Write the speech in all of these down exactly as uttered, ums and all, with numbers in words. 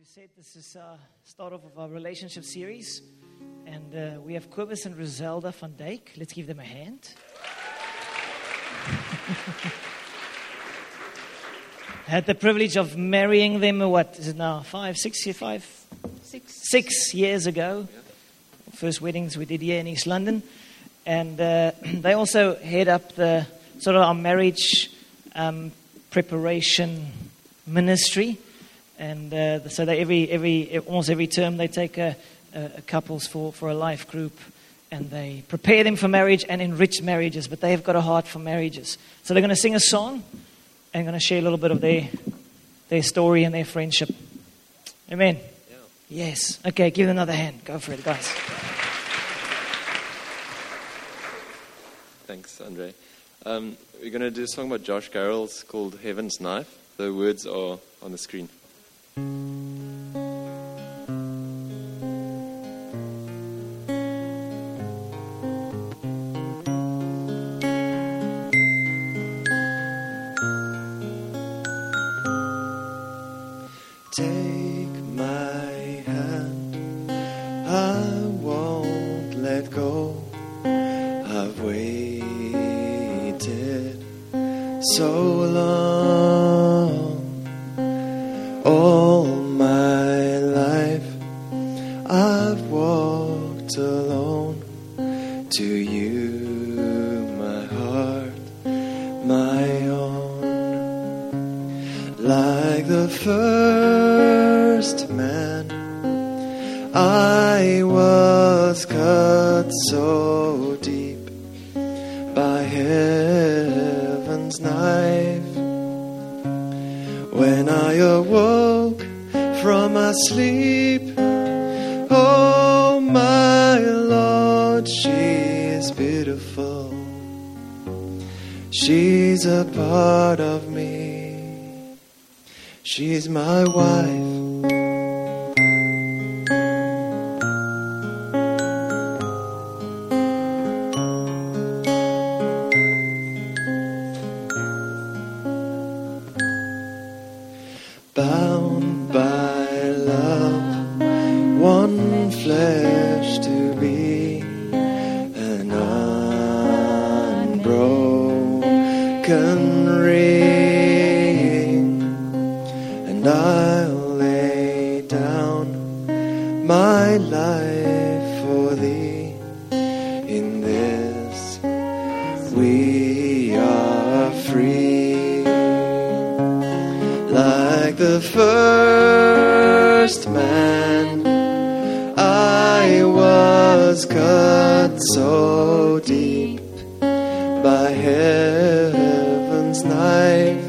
we said, this is uh start off of our relationship series, and uh, we have Kobus and Roselda van Dijk. Let's give them a hand. Had the privilege of marrying them. What is it now? Five, six, year, five, Six. six years ago. First weddings we did here in East London, and uh, they also head up the sort of our marriage um, preparation ministry. And uh, so they every every almost every term they take a, a, a couples for, for a life group, and they prepare them for marriage and enrich marriages. But they have got a heart for marriages. So they're going to sing a song and going to share a little bit of their their story and their friendship. Amen. Yeah. Yes. Okay. Give them another hand. Go for it, guys. Thanks, Andre. Um, we're going to do a song by Josh Garrels called Heaven's Knife. The words are on the screen. Take my hand, I won't let go. I've waited so long, all my life I've walked alone. To you, my heart, my own, like the first man, I was cut so deep by heaven's knife. When I awoke from my sleep, oh my Lord, she is beautiful. She's a part of me. She's my wife. Bound by love, one flesh to be, an unbroken ring, and I'll lay down my life for thee. In this we are free. Like the first man, I was cut so deep by heaven's knife.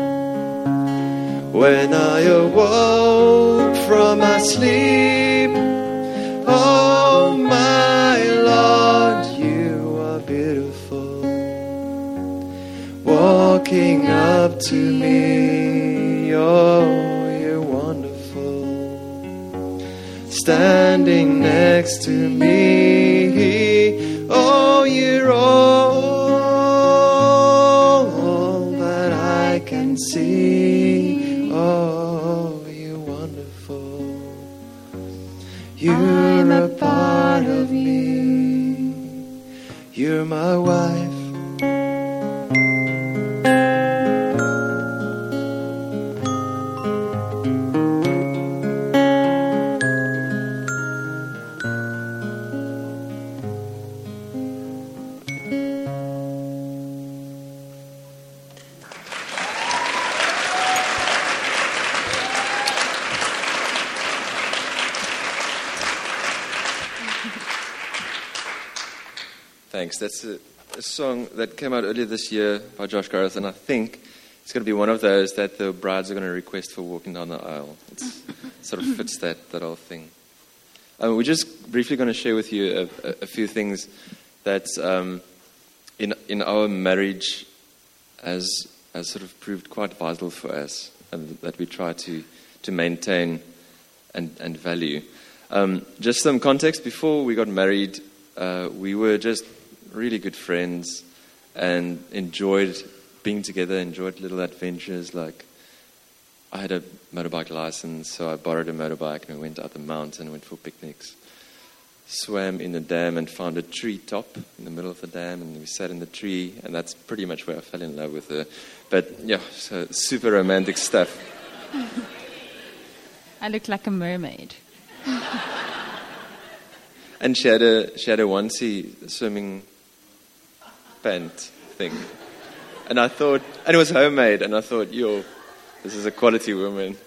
When I awoke from my sleep, oh my Lord, you are beautiful, walking up to me. Oh, you're wonderful, standing next to me. Oh, you're all that I can see. Oh, you're wonderful. You're a part of me. You're my wife. Thanks. That's a, a song that came out earlier this year by Josh Garrels, and I think it's going to be one of those that the brides are going to request for walking down the aisle. It sort of fits that, that whole thing. Um, we're just briefly going to share with you a, a, a few things that um, in in our marriage has, has sort of proved quite vital for us, and that we try to, to maintain and, and value. Um, just some context. Before we got married, uh, we were just really good friends and enjoyed being together, enjoyed little adventures like I had a motorbike license, so I borrowed a motorbike and we went out the mountain, went for picnics, swam in the dam and found a tree top in the middle of the dam, and we sat in the tree, and that's pretty much where I fell in love with her. But yeah, so super romantic stuff. I look like a mermaid. And she had a she had a onesie swimming pant thing, and I thought, and it was homemade, and I thought, yo, this is a quality woman.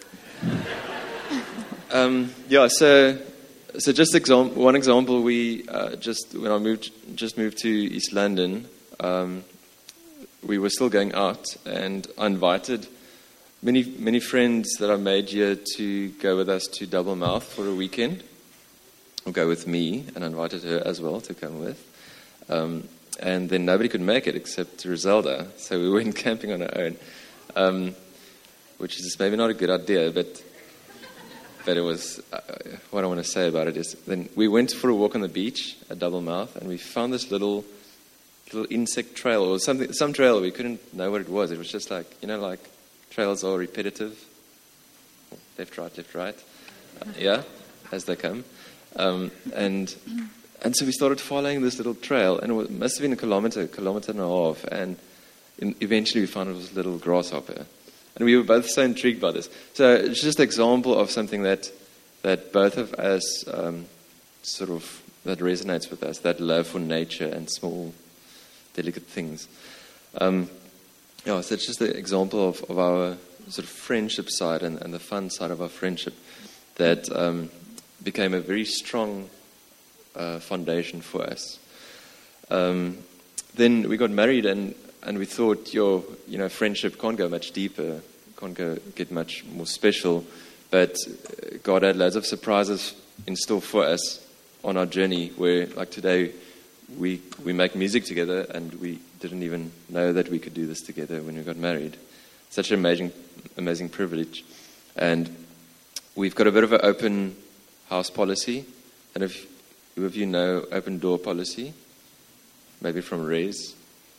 um, yeah, so. So just exam- one example, we uh, just when I moved just moved to East London, um, we were still going out, and I invited many many friends that I made here to go with us to Double Mouth for a weekend, or go with me, and I invited her as well to come with. Um, and then nobody could make it except Griselda, so we went camping on our own, um, which is maybe not a good idea, but. But it was, uh, what I want to say about it is, then we went for a walk on the beach at Double Mouth, and we found this little little insect trail, or something, some trail. We couldn't know what it was. It was just like, you know, like trails are repetitive. Left, right, left, right. Uh, yeah, as they come. Um, and and so we started following this little trail, and it was, must have been a kilometer, kilometer and a half. And in, eventually we found it was a little grasshopper. And we were both so intrigued by this. So it's just an example of something that that both of us um, sort of, that resonates with us, that love for nature and small, delicate things. Um, yeah, so it's just an example of, of our sort of friendship side and, and the fun side of our friendship that um, became a very strong uh, foundation for us. Um, then we got married, and And we thought, your, you know, friendship can't go much deeper, can't go get much more special. But God had loads of surprises in store for us on our journey. Where, like today, we we make music together, and we didn't even know that we could do this together when we got married. Such an amazing, amazing privilege. And we've got a bit of an open house policy. And if you of you know open door policy, maybe from Res.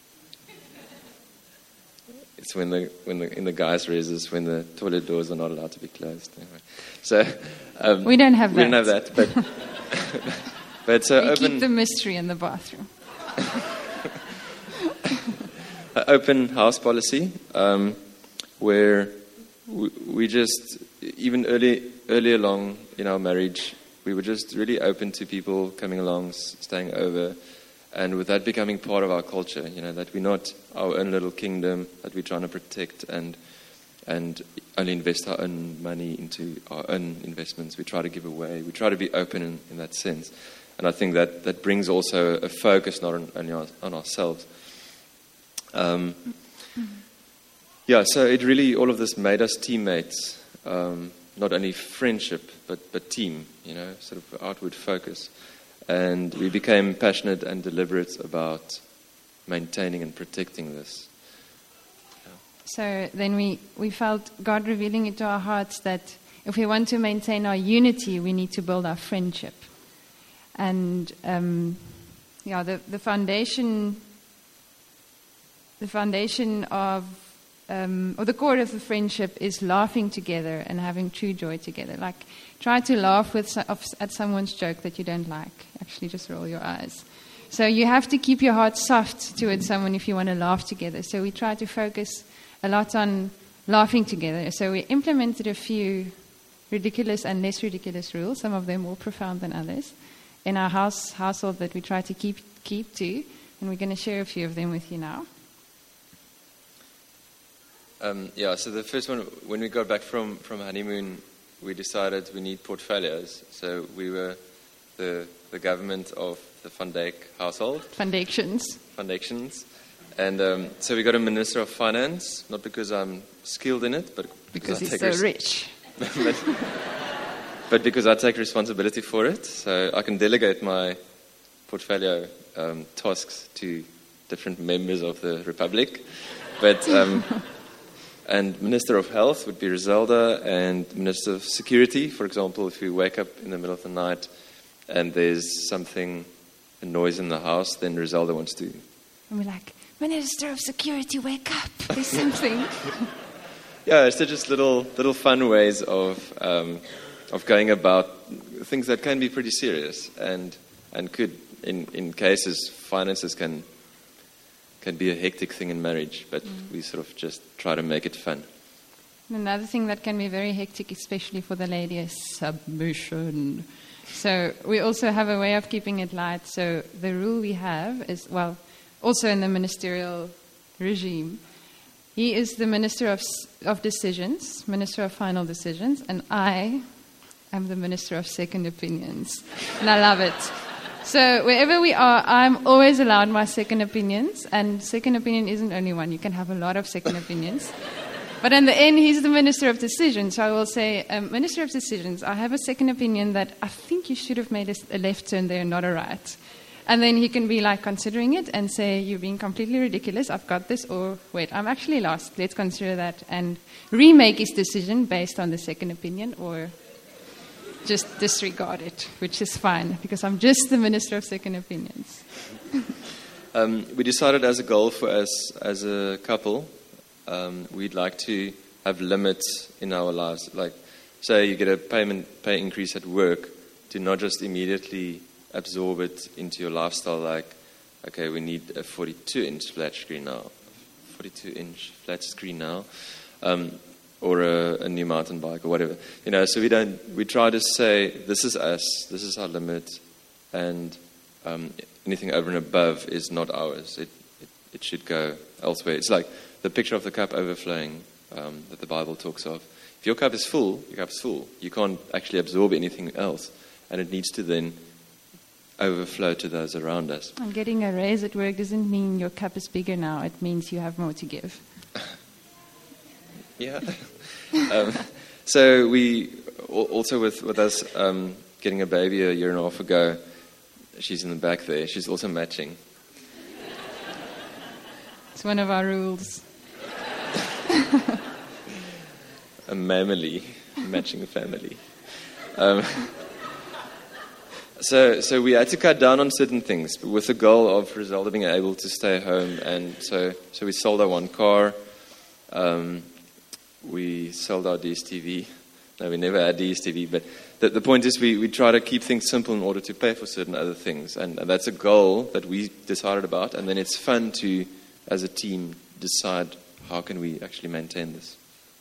It's when the when the in the guys' reses when the toilet doors are not allowed to be closed. Anyway. So um, we don't have we that. don't have that, but but so we open keep the mystery in the bathroom. Open house policy, um, where we, we just even early early along in our marriage, we were just really open to people coming along, staying over. And with that becoming part of our culture, you know, that we're not our own little kingdom that we're trying to protect and and only invest our own money into our own investments. We try to give away. We try to be open in, in that sense. And I think that, that brings also a focus not on, only on, on ourselves. Um, yeah, so it really, all of this made us teammates. Um, not only friendship, but, but team, you know, sort of outward focus. And we became passionate and deliberate about maintaining and protecting this. Yeah. So then we, we felt God revealing into our hearts that if we want to maintain our unity, we need to build our friendship. And um, yeah, the, the foundation, the foundation of, um, or the core of the friendship is laughing together and having true joy together. Like, try to laugh with at someone's joke that you don't like. Actually, just roll your eyes. So you have to keep your heart soft towards someone if you want to laugh together. So we try to focus a lot on laughing together. So we implemented a few ridiculous and less ridiculous rules, some of them more profound than others, in our house household that we try to keep keep to. And we're going to share a few of them with you now. Um, yeah, so the first one, when we got back from, from honeymoon, we decided we need portfolios. So we were the the government of the Van Dijk household. Foundations. Foundations. And um, so we got a Minister of Finance, not because I'm skilled in it, but because, because I he's take so res- rich. but, but because I take responsibility for it. So I can delegate my portfolio um, tasks to different members of the Republic. But... Um, And Minister of Health would be Griselda, and Minister of Security, for example, if you wake up in the middle of the night and there's something, a noise in the house, then Griselda wants to. And we're like, Minister of Security, wake up, there's something. Yeah, so just little little fun ways of um, of going about things that can be pretty serious and and could in, in cases finances can can be a hectic thing in marriage, but mm. we sort of just try to make it fun. Another thing that can be very hectic, especially for the lady, is submission. So we also have a way of keeping it light. So the rule we have is, well, also in the ministerial regime, he is the minister of of decisions, minister of final decisions, and I am the minister of second opinions. And I love it. So wherever we are, I'm always allowed my second opinions, and second opinion isn't only one. You can have a lot of second opinions. But in the end, he's the minister of decisions. So I will say, um, minister of decisions, I have a second opinion that I think you should have made a, a left turn there, not a right. And then he can be like considering it and say, you're being completely ridiculous, I've got this, or wait, I'm actually lost, let's consider that, and remake his decision based on the second opinion, or just disregard it, which is fine, because I'm just the minister of second opinions. um, we decided as a goal for us as a couple, um, we'd like to have limits in our lives. Like, say you get a payment pay increase at work, to not just immediately absorb it into your lifestyle, like, okay, we need a forty-two inch flat screen now, forty-two inch flat screen now, um, or a, a new mountain bike or whatever. You know, so we don't. We try to say, this is us, this is our limit, and um, anything over and above is not ours. It, it it should go elsewhere. It's like the picture of the cup overflowing um, that the Bible talks of. If your cup is full, your cup is full. You can't actually absorb anything else, and it needs to then overflow to those around us. And getting a raise at work doesn't mean your cup is bigger now. It means you have more to give. Yeah. um, so we also with with us um, getting a baby a year and a half ago. She's in the back there. She's also matching. It's one of our rules. A mamily, matching family. Um, So, so we had to cut down on certain things, but with the goal of Griselda being able to stay home. And so, so we sold our one car. Um, we sold our D S T V. No, we never had D S T V. But the, the point is, we, we try to keep things simple in order to pay for certain other things. And, and that's a goal that we decided about. And then it's fun to, as a team, decide how can we actually maintain this.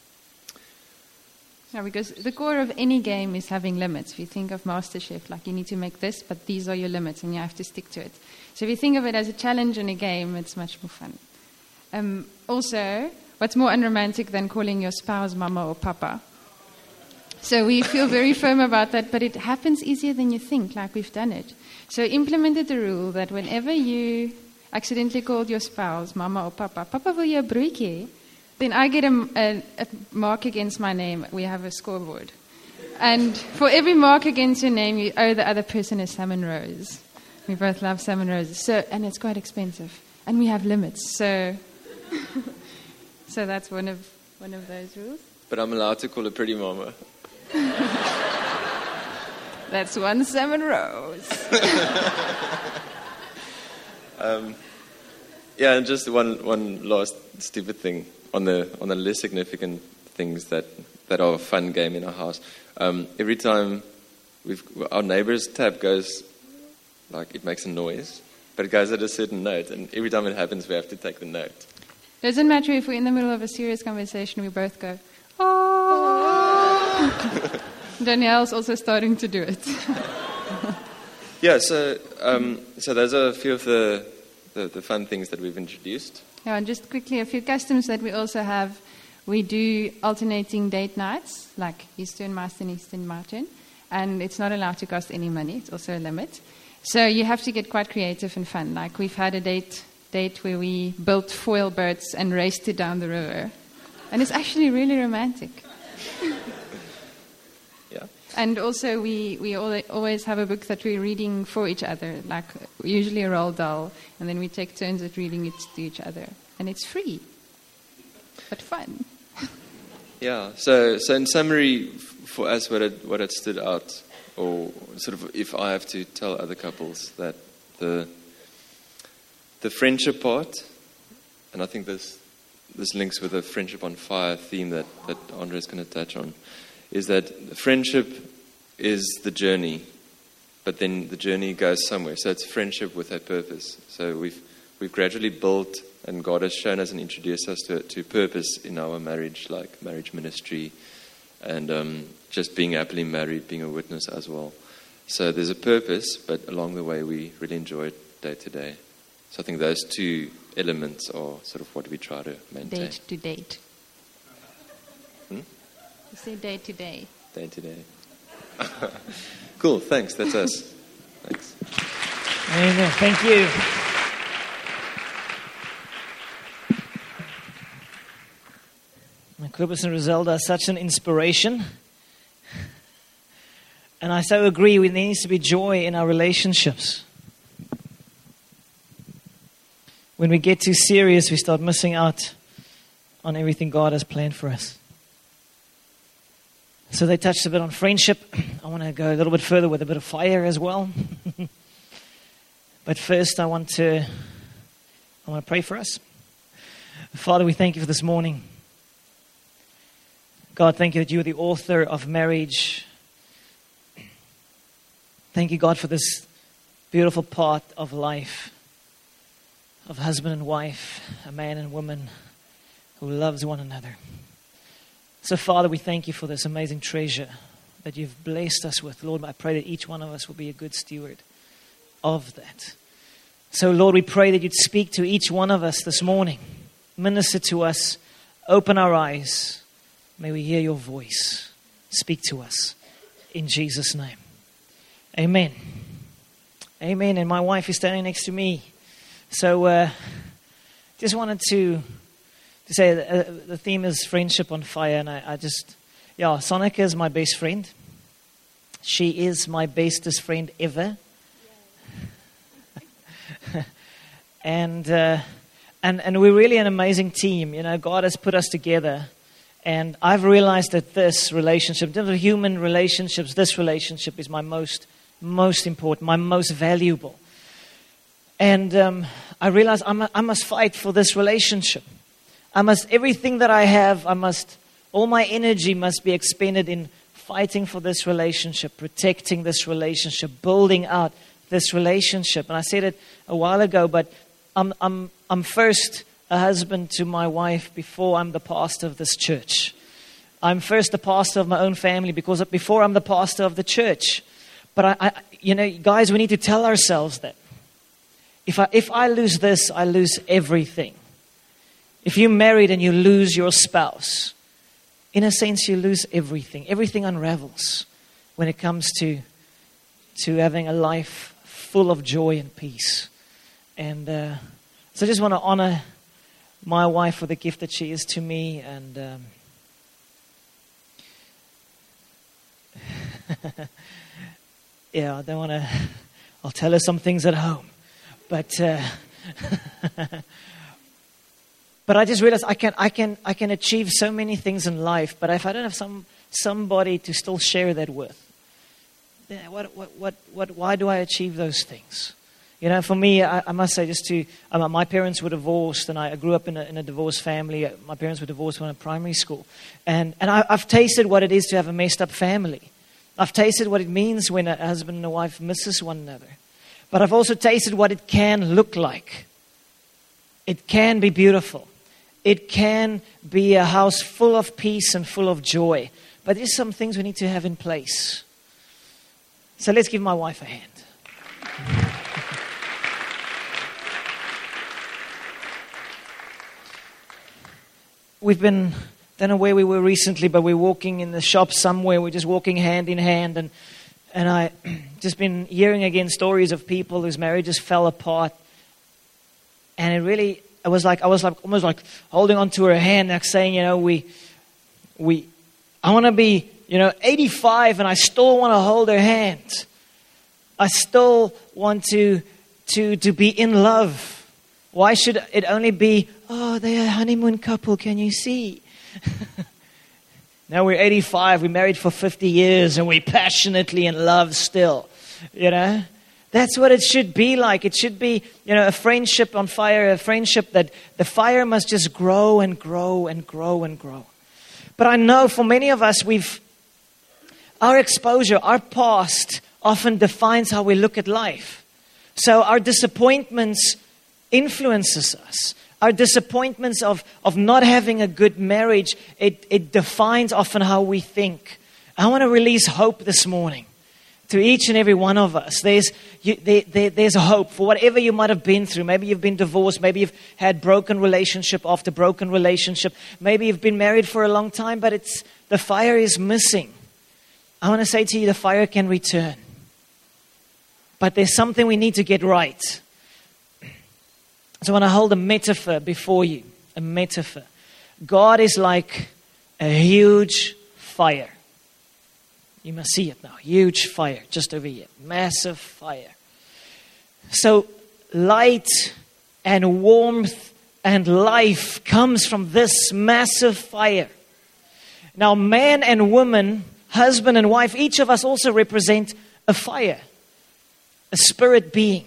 Yeah, because the core of any game is having limits. If you think of MasterChef, like you need to make this, but these are your limits, and you have to stick to it. So if you think of it as a challenge in a game, it's much more fun. Um, also, what's more unromantic than calling your spouse mama or papa? So we feel very firm about that, but it happens easier than you think, like we've done it. So implemented the rule that whenever you accidentally called your spouse mama or papa, papa wil jy 'n broodjie? Then I get a, a, a mark against my name. We have a scoreboard. And for every mark against your name, you owe the other person a salmon rose. We both love salmon roses. So, and it's quite expensive. And we have limits. So so that's one of one of those rules. But I'm allowed to call a pretty mama. That's one salmon rose. um, yeah, and just one, one last stupid thing. On the on the less significant things that, that are a fun game in our house, um, every time we've our neighbor's tap goes, like it makes a noise, but it goes at a certain note, and every time it happens, we have to take the note. Doesn't matter if we're in the middle of a serious conversation, we both go, oh. Danielle's also starting to do it. Yeah, so um, so those are a few of the, the the fun things that we've introduced. Yeah, and just quickly, a few customs that we also have. We do alternating date nights, like Eastern Martin, Eastern Martin, and it's not allowed to cost any money. It's also a limit. So you have to get quite creative and fun. Like we've had a date date where we built foil boats and raced it down the river. And it's actually really romantic. Yeah. And also we, we always have a book that we're reading for each other, like usually a Roald Dahl, and then we take turns at reading it to each other. And it's free, but fun. Yeah, so so in summary, for us, what it, what it stood out, or sort of if I have to tell other couples that the the friendship part, and I think this this links with the Friendship on Fire theme that, that Andre is going to touch on, is that friendship is the journey, but then the journey goes somewhere. So it's friendship with a purpose. So we've we've gradually built, and God has shown us and introduced us to, to purpose in our marriage, like marriage ministry, and um, just being happily married, being a witness as well. So there's a purpose, but along the way we really enjoy it day to day. So I think those two elements are sort of what we try to maintain. Date to date. Hmm? You say day to day. Day to day. Cool, thanks. That's us. Thanks. Amen. Thank you. Cobus and Roselda are such an inspiration. And I so agree, there needs to be joy in our relationships. When we get too serious, we start missing out on everything God has planned for us. So they touched a bit on friendship. I want to go a little bit further with a bit of fire as well. But first I want to I want to pray for us. Father, we thank you for this morning. God, thank you that you are the author of marriage. Thank you, God, for this beautiful part of life, of husband and wife, a man and woman who loves one another. So, Father, we thank you for this amazing treasure that you've blessed us with. Lord, I pray that each one of us will be a good steward of that. So, Lord, we pray that you'd speak to each one of us this morning. Minister to us. Open our eyes. May we hear your voice. Speak to us. In Jesus' name. Amen. Amen. And my wife is standing next to me. So, uh, just wanted to, to say uh, the theme is friendship on fire. And I, I just, yeah, Sonica is my best friend. She is my bestest friend ever. and, uh, and, and we're really an amazing team. You know, God has put us together. And I've realized that this relationship, in terms of human relationships, this relationship is my most, most important, my most valuable. And um, I realized I must, I must fight for this relationship. I must, everything that I have, I must, all my energy must be expended in fighting for this relationship, protecting this relationship, building out this relationship. And I said it a while ago, but I'm, I'm, I'm first a husband to my wife before I'm the pastor of this church. I'm first the pastor of my own family because before I'm the pastor of the church. But I, I you know, guys, we need to tell ourselves that. If I, if I lose this, I lose everything. If you're married and you lose your spouse, in a sense, you lose everything. Everything unravels when it comes to, to having a life full of joy and peace. And uh, so I just want to honor my wife for the gift that she is to me. And um, yeah, I don't want to, I'll tell her some things at home. But uh, but I just realized I can I can I can achieve so many things in life, but if I don't have some somebody to still share that with, then what what what what why do I achieve those things? You know, for me, I, I must say, just to um, my parents were divorced, and I grew up in a, in a divorced family. My parents were divorced when I was in primary school, and and I, I've tasted what it is to have a messed up family. I've tasted what it means when a husband and a wife misses one another. But I've also tasted what it can look like. It can be beautiful. It can be a house full of peace and full of joy. But there's some things we need to have in place. So let's give my wife a hand. We've been, don't know where we were recently, but we're walking in the shop somewhere. We're just walking hand in hand, and and I just been hearing again stories of people whose marriages fell apart, and it really, it was like I was like almost like holding onto her hand, like saying, you know, we we, I want to be, you know, eighty-five, and I still want to hold her hand. I still want to to to be in love. Why should it only be, oh, they're a honeymoon couple, can you see? Now we're eighty-five, we're married for fifty years, and we're passionately in love still, you know? That's what it should be like. It should be, you know, a friendship on fire, a friendship that the fire must just grow and grow and grow and grow. But I know for many of us, we've, our exposure, our past often defines how we look at life. So our disappointments influences us. Our disappointments of, of not having a good marriage, it, it defines often how we think. I want to release hope this morning to each and every one of us. There's, you, there, there, there's a hope for whatever you might have been through. Maybe you've been divorced. Maybe you've had broken relationship after broken relationship. Maybe you've been married for a long time, but it's the fire is missing. I want to say to you, the fire can return. But there's something we need to get right. So I want to hold a metaphor before you. A metaphor. God is like a huge fire. You must see it now. Huge fire just over here. Massive fire. So light and warmth and life comes from this massive fire. Now man and woman, husband and wife, each of us also represent a fire. A spirit being.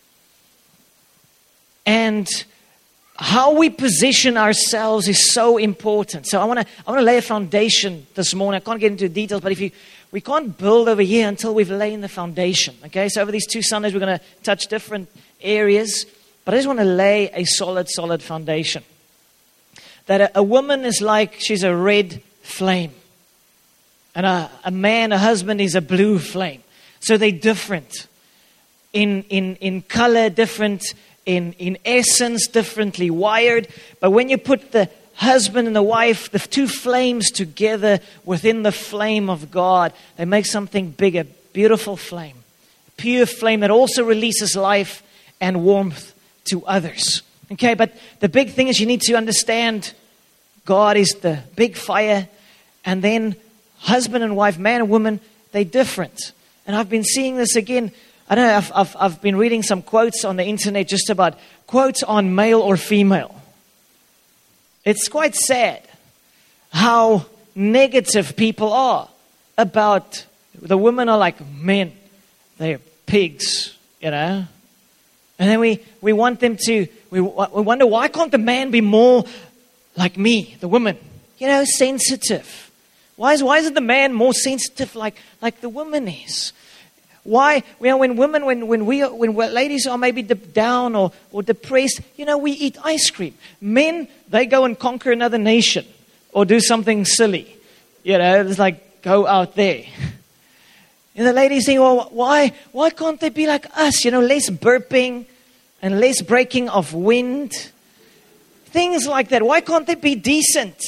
And how we position ourselves is so important. So I want to I want to lay a foundation this morning. I can't get into details, but if you we can't build over here until we've laid the foundation. Okay, so over these two Sundays we're going to touch different areas, but I just want to lay a solid, solid foundation. That a, a woman is like she's a red flame, and a, a man, a husband, is a blue flame. So they're different in in in color, different. In, in essence, differently wired. But when you put the husband and the wife, the two flames together within the flame of God, they make something bigger, beautiful flame. Pure flame that also releases life and warmth to others. Okay, but the big thing is you need to understand God is the big fire. And then husband and wife, man and woman, they're different. And I've been seeing this again. I don't know, I've, I've, I've been reading some quotes on the internet just about quotes on male or female. It's quite sad how negative people are about, the women are like men. They're pigs, you know. And then we, we want them to, we, we wonder, why can't the man be more like me, the woman? You know, sensitive. Why is, why isn't the man more sensitive like, like the woman is? Why, you know, when women, when, when we, when ladies are maybe down or, or depressed, you know, we eat ice cream. Men, they go and conquer another nation or do something silly. You know, it's like, go out there. And the ladies think, well, why, why can't they be like us? You know, less burping and less breaking of wind. Things like that. Why can't they be decent?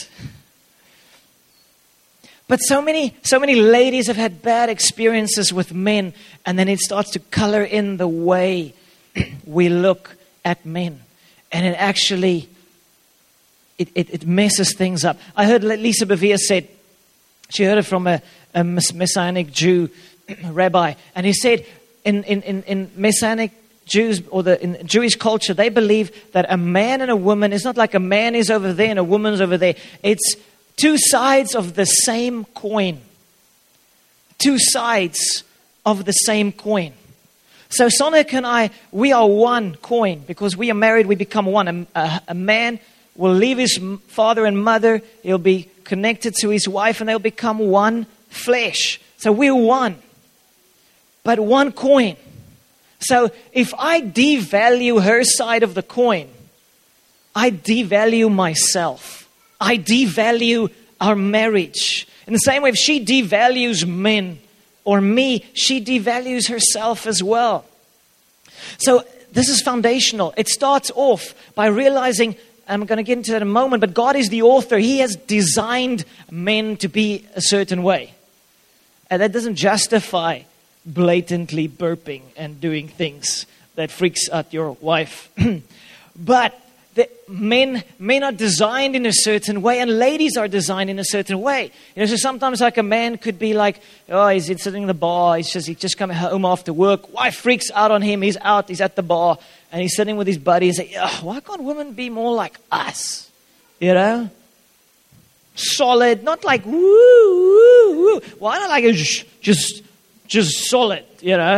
But so many, so many ladies have had bad experiences with men, and then it starts to color in the way we look at men. And it actually, it, it, it messes things up. I heard Lisa Bevere said, she heard it from a, a Messianic Jew rabbi, and he said, in, in, in, in Messianic Jews, or the in Jewish culture, they believe that a man and a woman is not like a man is over there and a woman's over there. It's two sides of the same coin. Two sides of the same coin. So Sonik and I, we are one coin. Because we are married, we become one. A, a, a man will leave his father and mother. He'll be connected to his wife and they'll become one flesh. So we're one. But one coin. So if I devalue her side of the coin, I devalue myself. I devalue our marriage. In the same way, if she devalues men or me, she devalues herself as well. So this is foundational. It starts off by realizing, I'm going to get into that in a moment, but God is the author. He has designed men to be a certain way. And that doesn't justify blatantly burping and doing things that freaks out your wife. But the men, men are designed in a certain way, and ladies are designed in a certain way. You know, so sometimes like a man could be like, oh, he's sitting in the bar, he's just, he's just coming home after work. Wife freaks out on him, he's out, he's at the bar, and he's sitting with his buddies. And say, oh, why can't women be more like us? You know? Solid, not like, woo, woo, woo. Why not like, just, just solid, you know?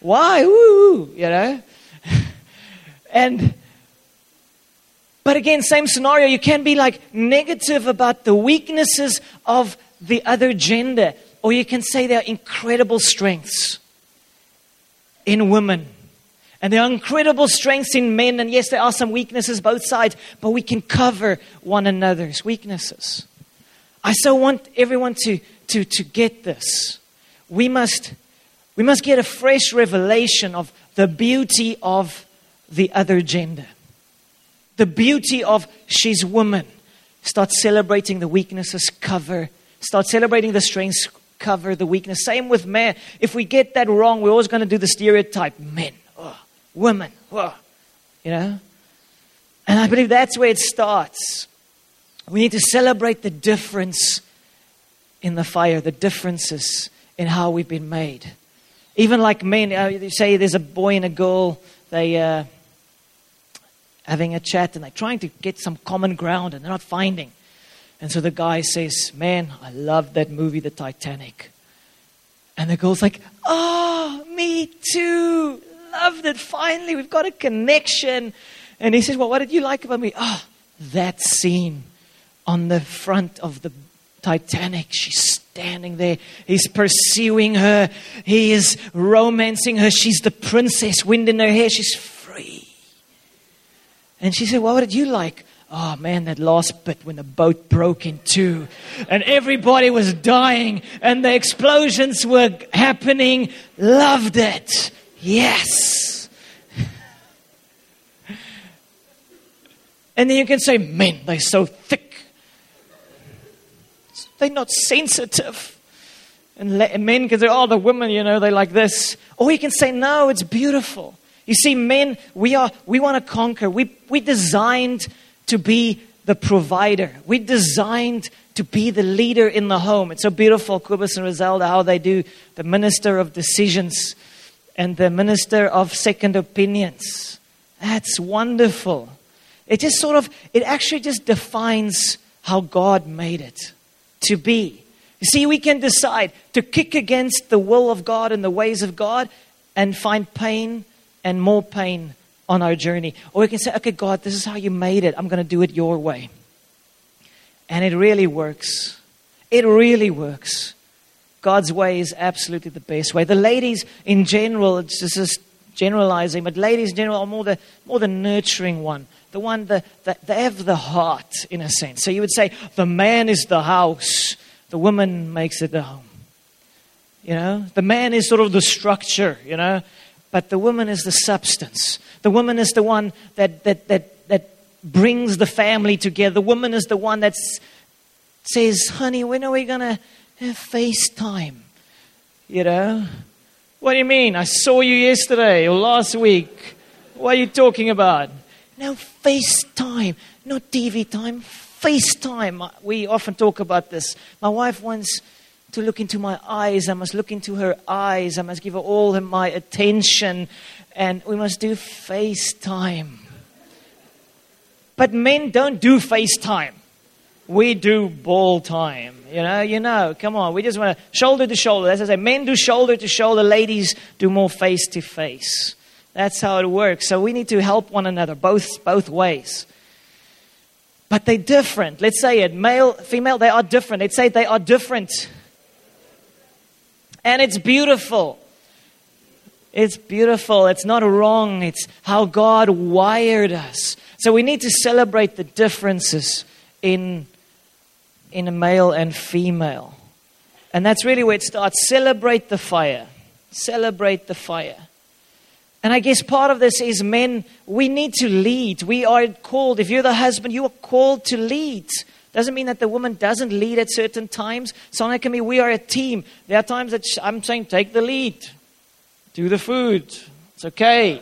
Why? Woo, you know? And, but again, same scenario. You can be like negative about the weaknesses of the other gender. Or you can say there are incredible strengths in women. And there are incredible strengths in men. And yes, there are some weaknesses both sides. But we can cover one another's weaknesses. I so want everyone to, to, to get this. We must, we must get a fresh revelation of the beauty of the other gender. The beauty of she's woman. Start celebrating the weaknesses, cover. Start celebrating the strengths, cover the weakness. Same with men. If we get that wrong, we're always going to do the stereotype. Men, oh, women, oh, you know. And I believe that's where it starts. We need to celebrate the difference in the fire, the differences in how we've been made. Even like men, uh, you say there's a boy and a girl, they uh, having a chat and they're trying to get some common ground and they're not finding. And so the guy says, man, I love that movie, The Titanic. And the girl's like, oh, me too. Loved it. Finally, we've got a connection. And he says, well, what did you like about me? Oh, that scene on the front of the Titanic. She's standing there. He's pursuing her. He is romancing her. She's the princess, wind in her hair. She's free. And she said, well, what did you like? Oh, man, that last bit when the boat broke in two and everybody was dying and the explosions were happening. Loved it. Yes. And then you can say, men, they're so thick. They're not sensitive. And men can say, oh, the women, you know, they're like this. Or you can say, no, it's beautiful. You see, men, we are we want to conquer. We we designed to be the provider. We designed to be the leader in the home. It's so beautiful, Kobus and Roselda, how they do the minister of decisions and the minister of second opinions. That's wonderful. It just sort of, it actually just defines how God made it to be. You see, we can decide to kick against the will of God and the ways of God and find pain and more pain on our journey. Or we can say, okay, God, this is how you made it. I'm going to do it your way. And it really works. It really works. God's way is absolutely the best way. The ladies in general, it's just generalizing, but ladies in general are more the, more the nurturing one. The one that, that they have the heart, in a sense. So you would say, the man is the house. The woman makes it the home. You know, the man is sort of the structure, you know. But the woman is the substance. The woman is the one that that that that brings the family together. The woman is the one that says, honey, when are we going to have FaceTime? You know? What do you mean? I saw you yesterday or last week. What are you talking about? No, FaceTime. Not T V time. FaceTime. We often talk about this. My wife wants to look into my eyes. I must look into her eyes. I must give her all of my attention. And we must do FaceTime. But men don't do FaceTime. We do ball time. You know, you know, come on. We just want to shoulder to shoulder. As I say, men do shoulder to shoulder. Ladies do more face to face. That's how it works. So we need to help one another both both ways. But they're different. Let's say it. Male, female, they are different. Let's say they are different. And it's beautiful. It's beautiful. It's not wrong. It's how God wired us. So we need to celebrate the differences in, in a male and female. And that's really where it starts. Celebrate the fire. Celebrate the fire. And I guess part of this is men, we need to lead. We are called, if you're the husband, you are called to lead. Doesn't mean that the woman doesn't lead at certain times. So like me, we are a team. There are times that I'm saying, take the lead. Do the food. It's okay.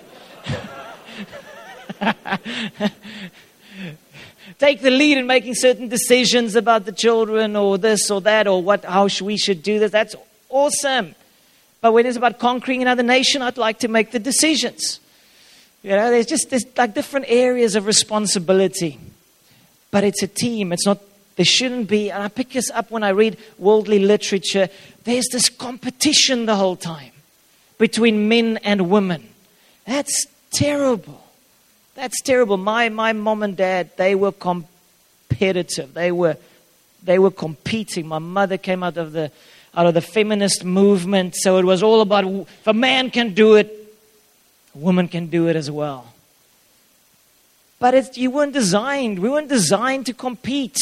Take the lead in making certain decisions about the children or this or that or what, how we should do this. That's awesome. But when it's about conquering another nation, I'd like to make the decisions. You know, there's just there's like different areas of responsibility. But it's a team. It's not, there shouldn't be, and I pick this up when I read worldly literature, there's this competition the whole time between men and women. That's terrible. That's terrible. My my mom and dad, they were competitive. They were they were competing. My mother came out of the out of the feminist movement, so it was all about if a man can do it, a woman can do it as well. But it's, you weren't designed. We weren't designed to compete.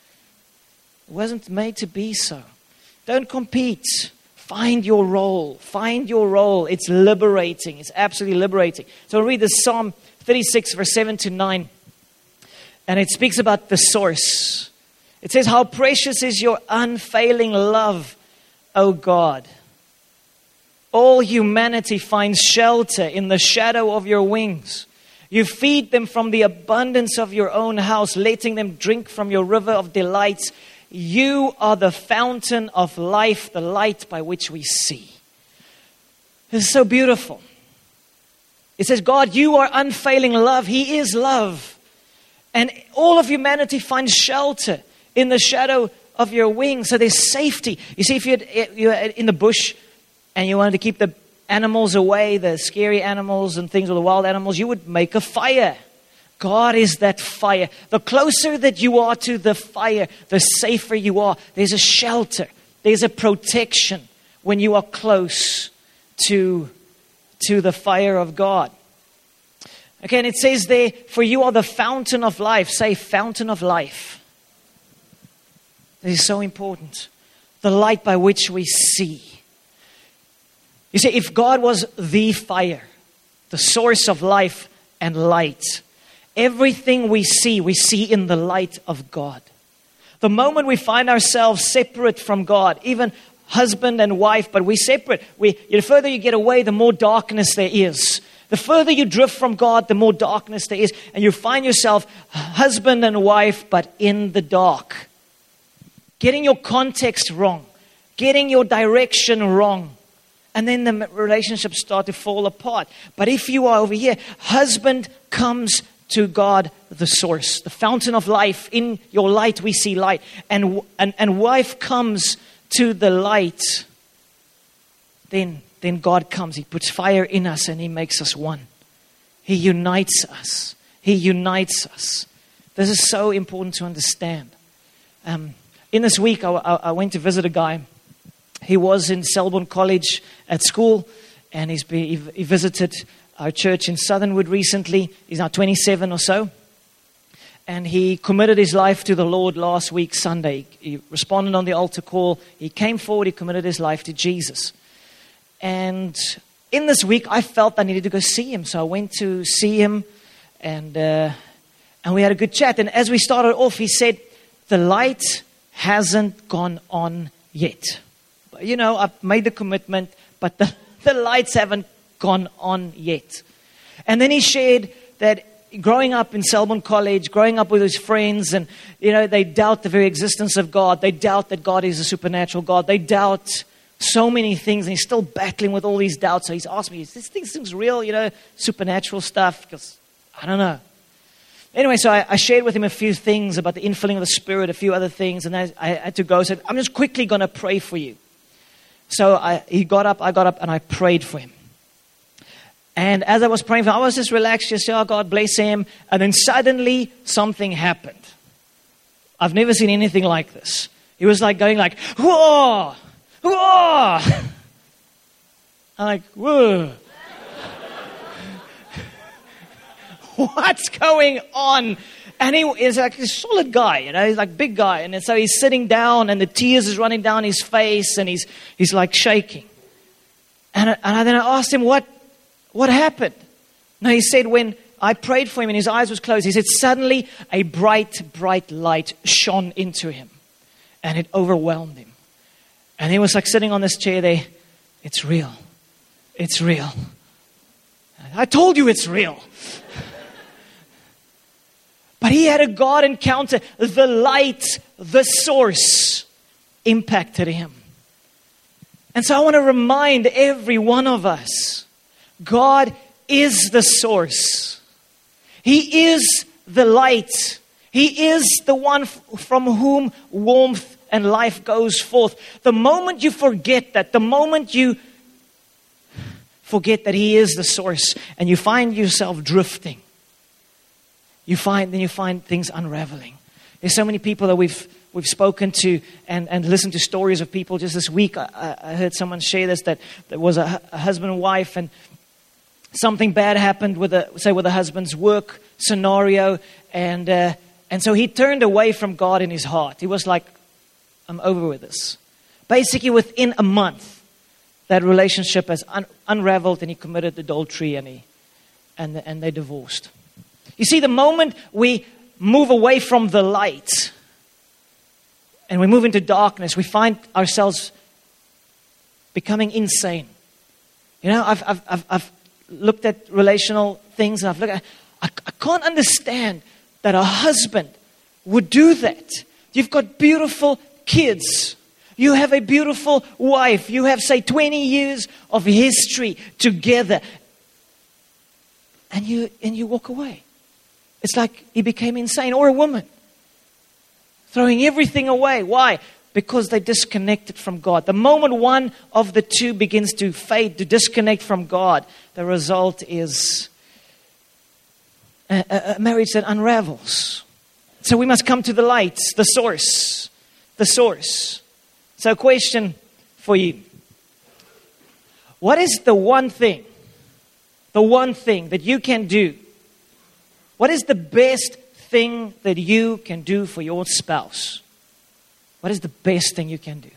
It wasn't made to be so. Don't compete. Find your role. Find your role. It's liberating. It's absolutely liberating. So I'll read the Psalm thirty-six, verse seven to nine. And it speaks about the source. It says, how precious is your unfailing love, O God. All humanity finds shelter in the shadow of your wings. You feed them from the abundance of your own house, letting them drink from your river of delights. You are the fountain of life, the light by which we see. This is so beautiful. It says, God, you are unfailing love. He is love. And all of humanity finds shelter in the shadow of your wings. So there's safety. You see, if you're, you're in the bush and you wanted to keep the animals away, the scary animals and things, or the wild animals, you would make a fire. God is that fire. The closer that you are to the fire, the safer you are. There's a shelter. There's a protection when you are close to, to the fire of God. Okay, and it says there, for you are the fountain of life. Say, fountain of life. This is so important. The light by which we see. You see, if God was the fire, the source of life and light, everything we see, we see in the light of God. The moment we find ourselves separate from God, even husband and wife, but we separate, we, the further you get away, the more darkness there is. The further you drift from God, the more darkness there is. And you find yourself husband and wife, but in the dark. Getting your context wrong. Getting your direction wrong. And then the relationships start to fall apart. But if you are over here, husband comes to God, the source, the fountain of life. In your light, we see light. And, and, and wife comes to the light. Then, then God comes. He puts fire in us and He makes us one. He unites us. He unites us. This is so important to understand. Um, in this week, I, I, I went to visit a guy. He was in Selborne College at school, and he's been, he, he visited our church in Southernwood recently. He's now twenty-seven or so. And he committed his life to the Lord last week, Sunday. He responded on the altar call. He came forward, he committed his life to Jesus. And in this week, I felt I needed to go see him. So I went to see him, and, uh, and we had a good chat. And as we started off, he said, the light hasn't gone on yet. You know, I've made the commitment, but the, the lights haven't gone on yet. And then he shared that growing up in Selborne College, growing up with his friends, and, you know, they doubt the very existence of God. They doubt that God is a supernatural God. They doubt so many things, and he's still battling with all these doubts. So he's asked me, is this thing things real, you know, supernatural stuff? Because I don't know. Anyway, so I, I shared with him a few things about the infilling of the Spirit, a few other things, and I, I had to go. I said, I'm just quickly going to pray for you. So I, he got up, I got up, and I prayed for him. And as I was praying for him, I was just relaxed, just, oh, God bless him. And then suddenly something happened. I've never seen anything like this. He was like going like, whoa, whoa. I'm like, whoa. What's going on? And he is like a solid guy, you know, he's like a big guy. And so he's sitting down and the tears is running down his face and he's he's like shaking. And, I, and I, then I asked him, what, what happened? No, he said when I prayed for him and his eyes was closed, he said suddenly a bright, bright light shone into him. And it overwhelmed him. And he was like sitting on this chair there. It's real. It's real. I told you it's real. But he had a God encounter. The light, the source, impacted him. And so I want to remind every one of us, God is the source. He is the light. He is the one f- from whom warmth and life goes forth. The moment you forget that, the moment you forget that He is the source, and you find yourself drifting. You find, then you find things unraveling. There's so many people that we've we've spoken to and, and listened to stories of people. Just this week, I, I heard someone share this, that there was a, a husband and wife, and something bad happened with a, say, with the husband's work scenario, and uh, and so he turned away from God in his heart. He was like, I'm over with this. Basically, within a month, that relationship has un- unraveled, and he committed adultery, and he and and they divorced. You see, the moment we move away from the light and we move into darkness, we find ourselves becoming insane. You know, I've I've I've, I've looked at relational things, and I've looked at, I, I can't understand that a husband would do that. You've got beautiful kids. You have a beautiful wife. You have, say, twenty years of history together. And you and you walk away. It's like he became insane. Or a woman. Throwing everything away. Why? Because they disconnected from God. The moment one of the two begins to fade, to disconnect from God, the result is a, a, a marriage that unravels. So we must come to the light, the source. The source. So a question for you. What is the one thing, the one thing that you can do? What is the best thing that you can do for your spouse? What is the best thing you can do?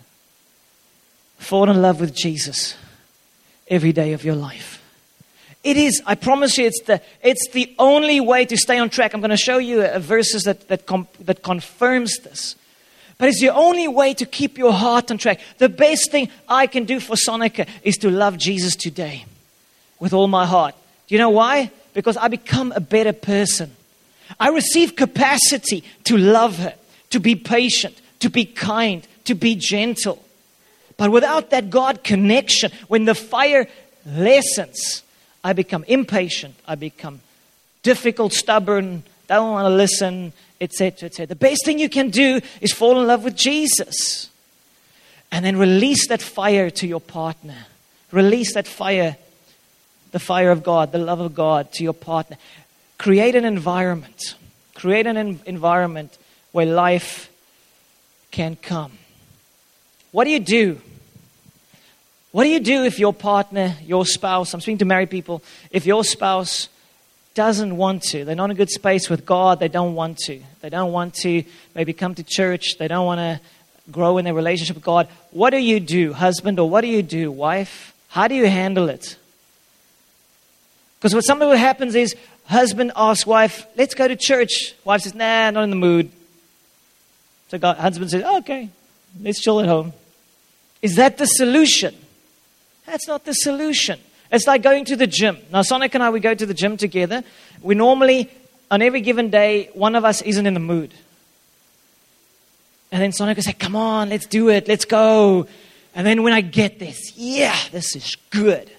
Fall in love with Jesus every day of your life. It is, I promise you, it's the it's the only way to stay on track. I'm going to show you a, a verses that that, com, that confirms this. But it's the only way to keep your heart on track. The best thing I can do for Sonica is to love Jesus today with all my heart. Do you know why? Because I become a better person. I receive capacity to love her, to be patient, to be kind, to be gentle. But without that God connection, when the fire lessens, I become impatient, I become difficult, stubborn, don't want to listen, et cetera, et cetera. The best thing you can do is fall in love with Jesus. And then release that fire to your partner. Release that fire, the fire of God, the love of God to your partner. Create an environment. Create an en- environment where life can come. What do you do? What do you do if your partner, your spouse, I'm speaking to married people, if your spouse doesn't want to, they're not in a good space with God, they don't want to. They don't want to maybe come to church, they don't want to grow in their relationship with God. What do you do, husband, or what do you do, wife? How do you handle it? Because what something what happens is, husband asks wife, let's go to church. Wife says, nah, not in the mood. So God, husband says, oh, okay, let's chill at home. Is that the solution? That's not the solution. It's like going to the gym. Now, Sonic and I, we go to the gym together. We normally, on every given day, one of us isn't in the mood. And then Sonic will say, come on, let's do it, let's go. And then when I get this, yeah, this is good.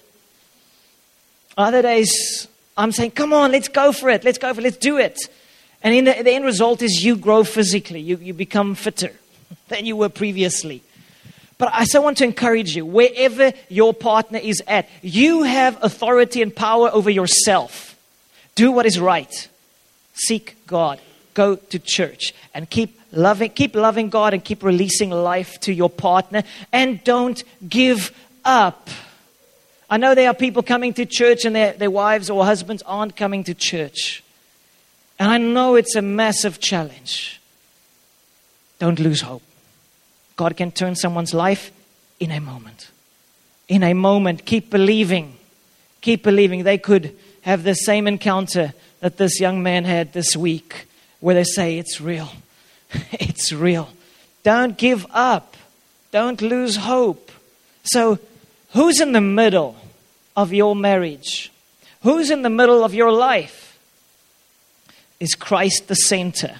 Other days, I'm saying, come on, let's go for it, let's go for it, let's do it. And in the, the end result is you grow physically. You, you become fitter than you were previously. But I so want to encourage you, wherever your partner is at, you have authority and power over yourself. Do what is right. Seek God. Go to church. And keep loving, keep loving God and keep releasing life to your partner. And don't give up. I know there are people coming to church and their, their wives or husbands aren't coming to church. And I know it's a massive challenge. Don't lose hope. God can turn someone's life in a moment. In a moment. Keep believing. Keep believing. They could have the same encounter that this young man had this week, where they say, it's real. It's real. Don't give up. Don't lose hope. So, who's in the middle of your marriage? Who's in the middle of your life? Is Christ the center?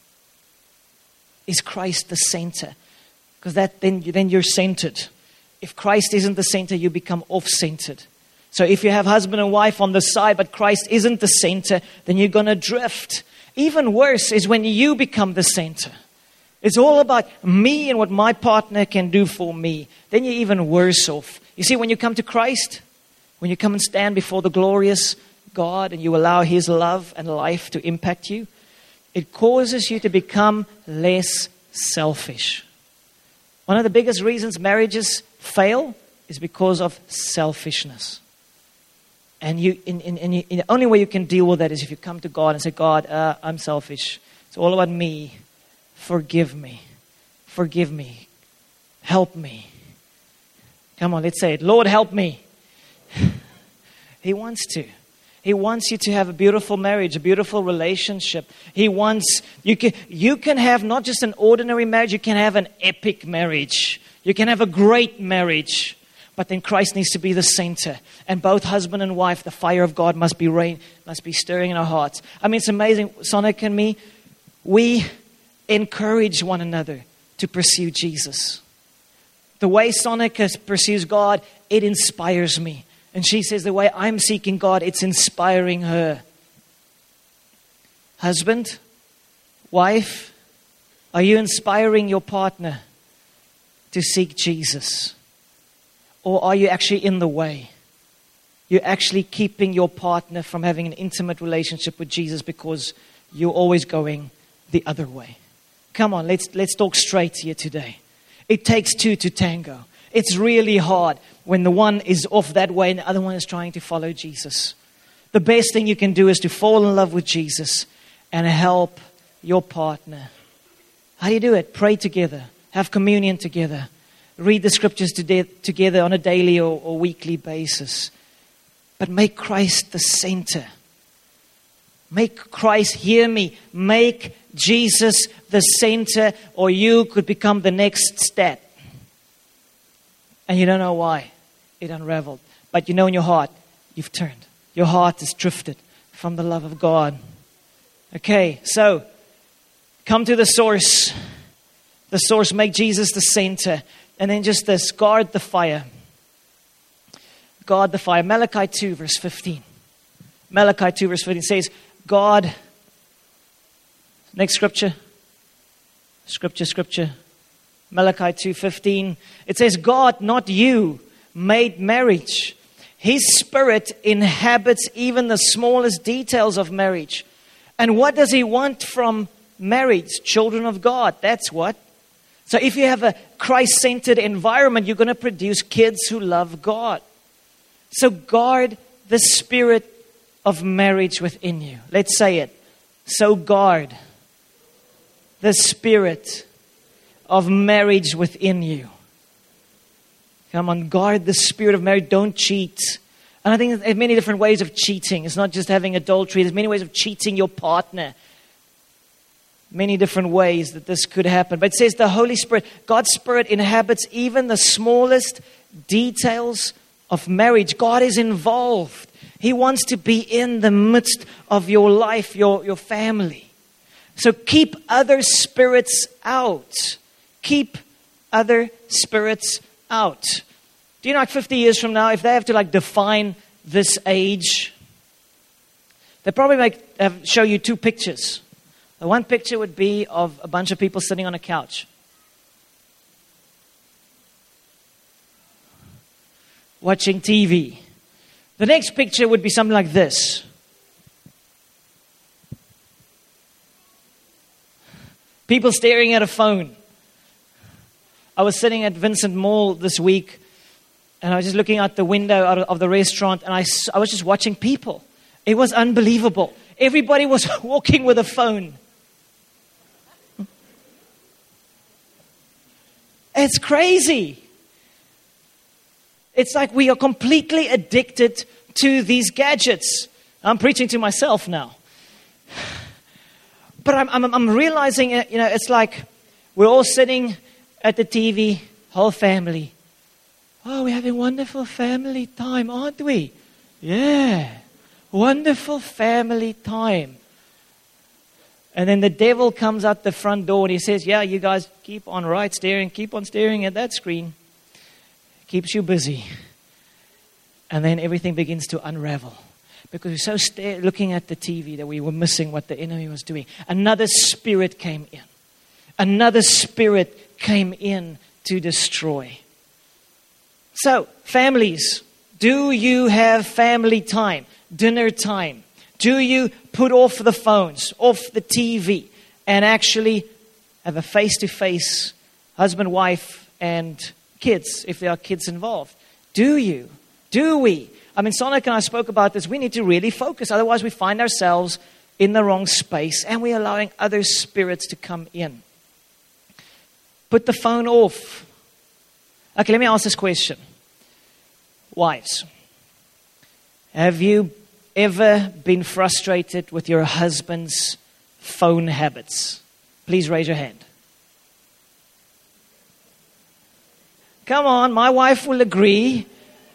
Is Christ the center? Because that then, then you're centered. If Christ isn't the center, you become off-centered. So if you have husband and wife on the side, but Christ isn't the center, then you're going to drift. Even worse is when you become the center. It's all about me and what my partner can do for me. Then you're even worse off. You see, when you come to Christ, when you come and stand before the glorious God and you allow His love and life to impact you, it causes you to become less selfish. One of the biggest reasons marriages fail is because of selfishness. And you, in, in, in, in the only way you can deal with that is if you come to God and say, God, uh, I'm selfish. It's all about me. Forgive me. Forgive me. Help me. Come on, let's say it. Lord, help me. He wants to. He wants you to have a beautiful marriage, a beautiful relationship. He wants, you can, you can have not just an ordinary marriage, you can have an epic marriage. You can have a great marriage. But then Christ needs to be the center. And both husband and wife, the fire of God must be rain, must be stirring in our hearts. I mean, it's amazing. Sonic and me, we encourage one another to pursue Jesus. The way Sonica pursues God, it inspires me. And she says the way I'm seeking God, it's inspiring her. Husband, wife, are you inspiring your partner to seek Jesus? Or are you actually in the way? You're actually keeping your partner from having an intimate relationship with Jesus because you're always going the other way. Come on, let's let's talk straight here today. It takes two to tango. It's really hard when the one is off that way and the other one is trying to follow Jesus. The best thing you can do is to fall in love with Jesus and help your partner. How do you do it? Pray together. Have communion together. Read the scriptures together on a daily or, or weekly basis. But make Christ the center. Make Christ, hear me, make Jesus the center, or you could become the next step. And you don't know why it unraveled. But you know in your heart, you've turned. Your heart has drifted from the love of God. Okay, so come to the source. The source, make Jesus the center. And then just this, guard the fire. Guard the fire. Malachi two verse fifteen. Malachi two verse fifteen says, God, next scripture. Scripture, scripture. Malachi two fifteen. It says, God, not you, made marriage. His Spirit inhabits even the smallest details of marriage. And what does He want from marriage? Children of God. That's what. So if you have a Christ-centered environment, you're going to produce kids who love God. So guard the spirit of marriage within you. Let's say it. So guard the spirit of marriage within you. Come on, guard the spirit of marriage. Don't cheat. And I think there's many different ways of cheating. It's not just having adultery. There's many ways of cheating your partner. Many different ways that this could happen. But it says the Holy Spirit, God's Spirit inhabits even the smallest details of marriage. God is involved. He wants to be in the midst of your life, your, your family. So keep other spirits out. Keep other spirits out. Do you know, like fifty years from now, if they have to like define this age, they probably like have, show you two pictures. The one picture would be of a bunch of people sitting on a couch. Watching T V. The next picture would be something like this. People staring at a phone. I was sitting at Vincent Mall this week and I was just looking out the window out of the restaurant and I, I was just watching people. It was unbelievable. Everybody was walking with a phone. It's crazy. It's like we are completely addicted to these gadgets. I'm preaching to myself now. But I'm, I'm, I'm realizing, you know, it's like we're all sitting at the T V, whole family. Oh, we're having wonderful family time, aren't we? Yeah, wonderful family time. And then the devil comes out the front door and he says, yeah, you guys keep on right staring, keep on staring at that screen. Keeps you busy. And then everything begins to unravel. Because we're so stare, looking at the T V that we were missing what the enemy was doing. Another spirit came in. Another spirit came in to destroy. So, families, Do you have family time, dinner time? Do you put off the phones, off the T V, and actually have a face-to-face husband, wife, and kids, if there are kids involved? Do you? Do we? I mean, Sonic and I spoke about this. We need to really focus. Otherwise, we find ourselves in the wrong space, and we're allowing other spirits to come in. Put the phone off. Okay, let me ask this question. Wives, have you ever been frustrated with your husband's phone habits? Please raise your hand. Come on, my wife will agree.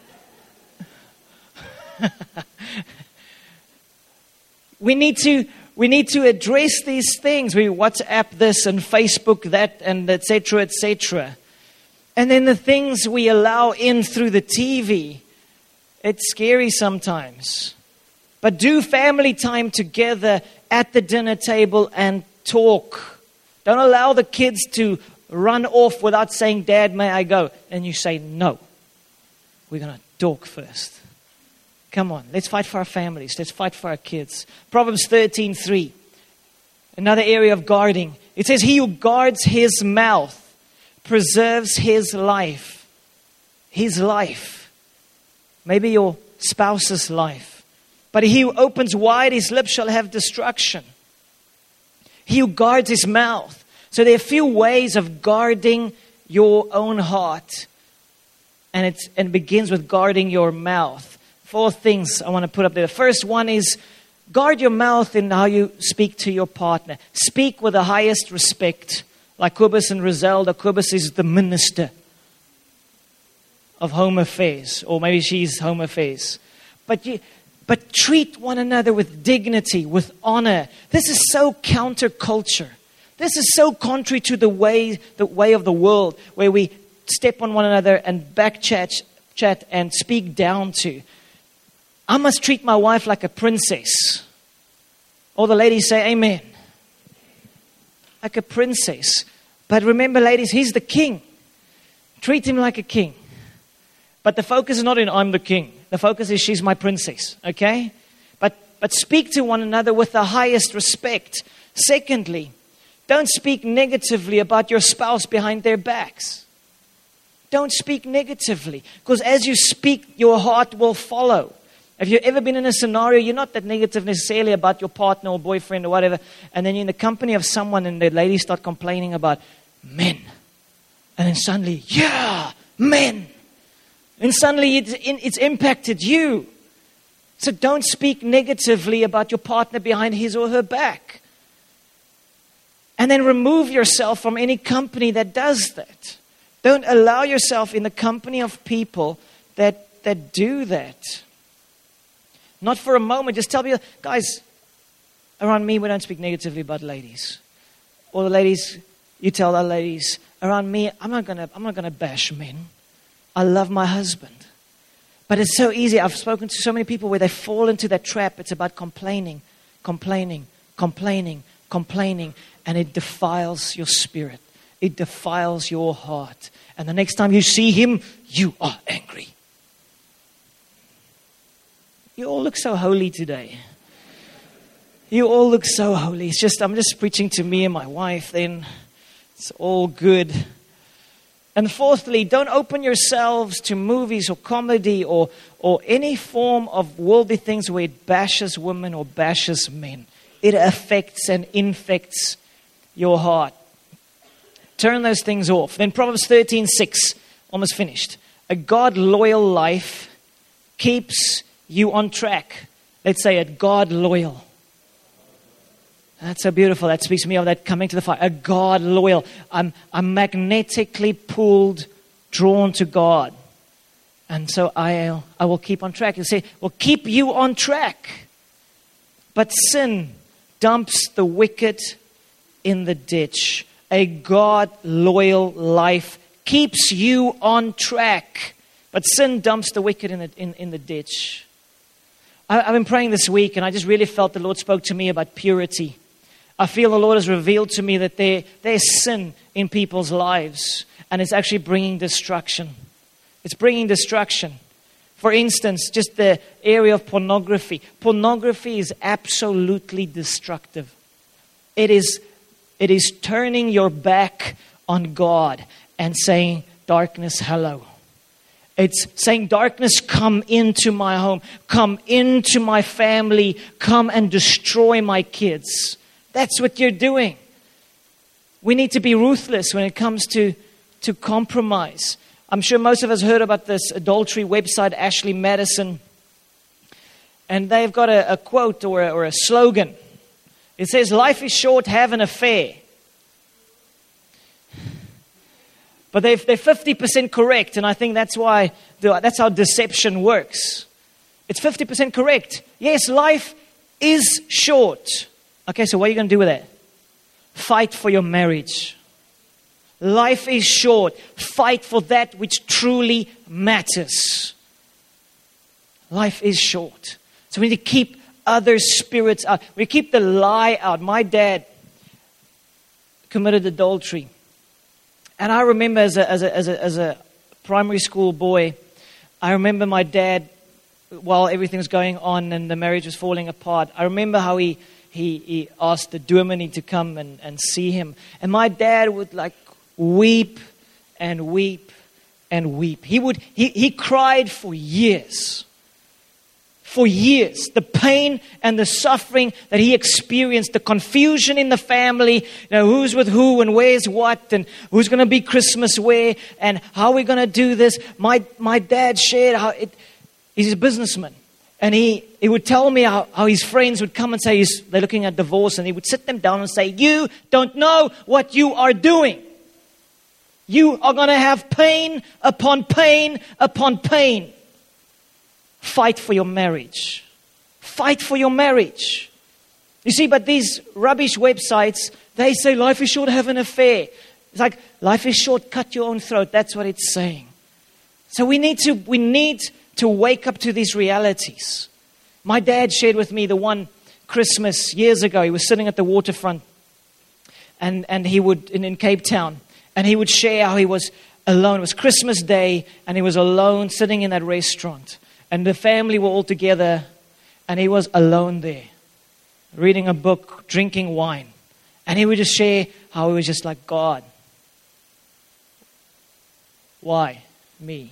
we need to we need to address these things. We WhatsApp this and Facebook that and et cetera, et cetera. And then the things we allow in through the T V, it's scary sometimes. But do family time together at the dinner table and talk. Don't allow the kids to run off without saying, Dad, may I go? And you say, no. We're going to talk first. Come on, let's fight for our families. Let's fight for our kids. Proverbs thirteen three. Another area of guarding. It says, he who guards his mouth preserves his life. His life. Maybe your spouse's life. But he who opens wide his lips shall have destruction. He who guards his mouth. So there are a few ways of guarding your own heart. And it and begins with guarding your mouth. Four things I want to put up there. The first one is guard your mouth in how you speak to your partner. Speak with the highest respect. Like Kobus and Roselda. Kobus is the minister of home affairs. Or maybe she's home affairs. But you, but treat one another with dignity, with honor. This is so counterculture. This is so contrary to the way, the way of the world, where we step on one another and back chat, chat and speak down to. I must treat my wife like a princess. All the ladies say amen. Like a princess. But remember, ladies, he's the king. Treat him like a king. But the focus is not in I'm the king. The focus is she's my princess. Okay? But but speak to one another with the highest respect. Secondly, don't speak negatively about your spouse behind their backs. Don't speak negatively. Because as you speak, your heart will follow. Have you ever been in a scenario, you're not that negative necessarily about your partner or boyfriend or whatever, and then you're in the company of someone and the ladies start complaining about men. And then suddenly, yeah, men. And suddenly it's, it's impacted you. So don't speak negatively about your partner behind his or her back. And then remove yourself from any company that does that. Don't allow yourself in the company of people that, that do that. Not for a moment. Just tell people, guys, around me we don't speak negatively about ladies. Or the ladies, you tell the ladies, around me, I'm not gonna I'm not gonna bash men. I love my husband. But it's so easy. I've spoken to so many people where they fall into that trap. It's about complaining, complaining, complaining, complaining, and it defiles your spirit. It defiles your heart. And the next time you see him, you are angry. You all look so holy today. You all look so holy. It's just, I'm just preaching to me and my wife then. It's all good. And fourthly, don't open yourselves to movies or comedy or, or any form of worldly things where it bashes women or bashes men. It affects and infects your heart. Turn those things off. Then Proverbs thirteen six, almost finished. A God-loyal life keeps you on track. Let's say it, God loyal. That's so beautiful. That speaks to me of that coming to the fire. A God loyal. I'm, I'm magnetically pulled, drawn to God. And so I, I will keep on track. You say, well, keep you on track. But sin dumps the wicked in the ditch. A God loyal life keeps you on track. But sin dumps the wicked in the, in, in the ditch. I've been praying this week and I just really felt the Lord spoke to me about purity. I feel the Lord has revealed to me that there, there's sin in people's lives and it's actually bringing destruction. It's bringing destruction. For instance, just the area of pornography. Pornography is absolutely destructive. It is, it is turning your back on God and saying, darkness, hello. It's saying, darkness, come into my home. Come into my family. Come and destroy my kids. That's what you're doing. We need to be ruthless when it comes to, to compromise. I'm sure most of us heard about this adultery website, Ashley Madison. And they've got a, a quote or a, or a slogan. It says, life is short, have an affair. But they've, they're fifty percent correct, and I think that's why, that's how deception works. It's fifty percent correct. Yes, life is short. Okay, so what are you going to do with that? Fight for your marriage. Life is short. Fight for that which truly matters. Life is short. So we need to keep other spirits out. We keep the lie out. My dad committed adultery. And I remember as a, as a, as a, as a primary school boy, I remember my dad, while everything was going on and the marriage was falling apart, I remember how he, he, he asked the dominee to come and, and see him. And my dad would like weep and weep and weep. He would he, he cried for years. For years. The pain and the suffering that he experienced, the confusion in the family, you know, who's with who and where's what and who's going to be Christmas where and how are we going to do this. My my dad shared how it, he's a businessman. And he, he would tell me how, how his friends would come and say he's, they're looking at divorce, and he would sit them down and say, you don't know what you are doing. You are going to have pain upon pain upon pain. Fight for your marriage. Fight for your marriage. You see, but these rubbish websites, they say life is short, have an affair. It's like, life is short, cut your own throat. That's what it's saying. So we need to, we need to wake up to these realities. My dad shared with me the one Christmas years ago. He was sitting at the waterfront and, and he would, in, in Cape Town, and he would share how he was alone. It was Christmas Day and he was alone sitting in that restaurant. And the family were all together and he was alone there, reading a book, drinking wine. And he would just share how he was just like, God, why me?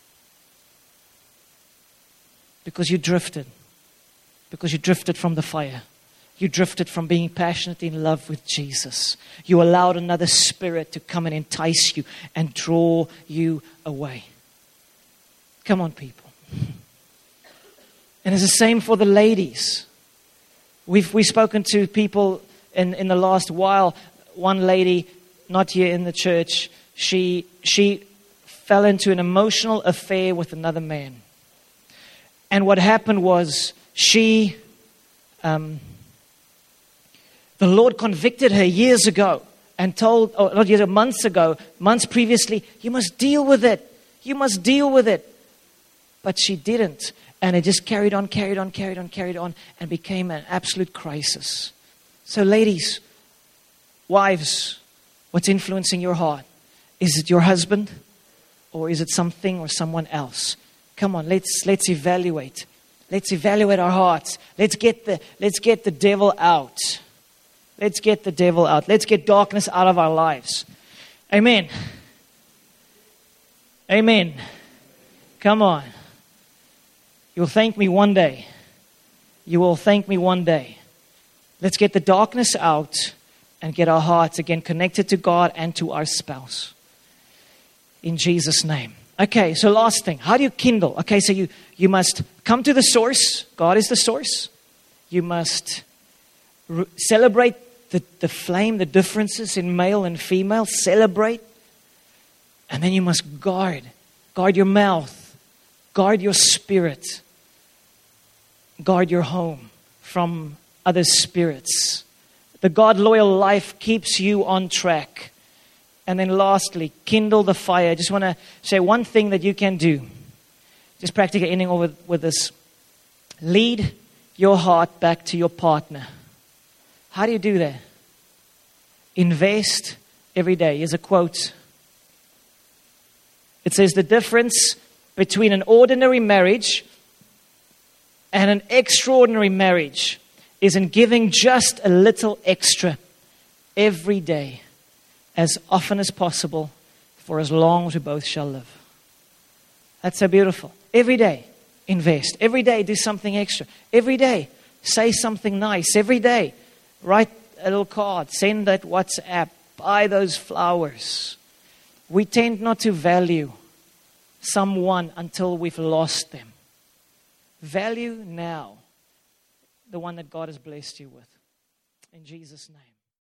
Because you drifted. Because you drifted from the fire. You drifted from being passionate in love with Jesus. You allowed another spirit to come and entice you and draw you away. Come on, people. And it's the same for the ladies. We've we've spoken to people in, in the last while. One lady, not here in the church, she she fell into an emotional affair with another man. And what happened was she... Um, The Lord convicted her years ago and told, oh, not years, months ago, months previously, you must deal with it. You must deal with it. But she didn't. And it just carried on, carried on, carried on, carried on, and became an absolute crisis. So ladies, wives, what's influencing your heart? Is it your husband? Or is it something or someone else? Come on, let's let's evaluate. Let's evaluate our hearts. Let's get the let's get the devil out. Let's get the devil out. Let's get darkness out of our lives. Amen. Amen. Come on. You'll thank me one day. You will thank me one day. Let's get the darkness out and get our hearts again connected to God and to our spouse. In Jesus' name. Okay, so last thing. How do you kindle? Okay, so you, you must come to the source. God is the source. You must re- celebrate The, the flame, the differences in male and female, celebrate. And then you must guard. Guard your mouth. Guard your spirit. Guard your home from other spirits. The God-loyal life keeps you on track. And then lastly, kindle the fire. I just want to say one thing that you can do. Just practically ending over with this. Lead your heart back to your partner. How do you do that? Invest every day. Here's a quote. It says, the difference between an ordinary marriage and an extraordinary marriage is in giving just a little extra every day, as often as possible, for as long as we both shall live. That's so beautiful. Every day, invest. Every day, do something extra. Every day, say something nice. Every day, write a little card. Send that WhatsApp. Buy those flowers. We tend not to value someone until we've lost them. Value now the one that God has blessed you with. In Jesus' name.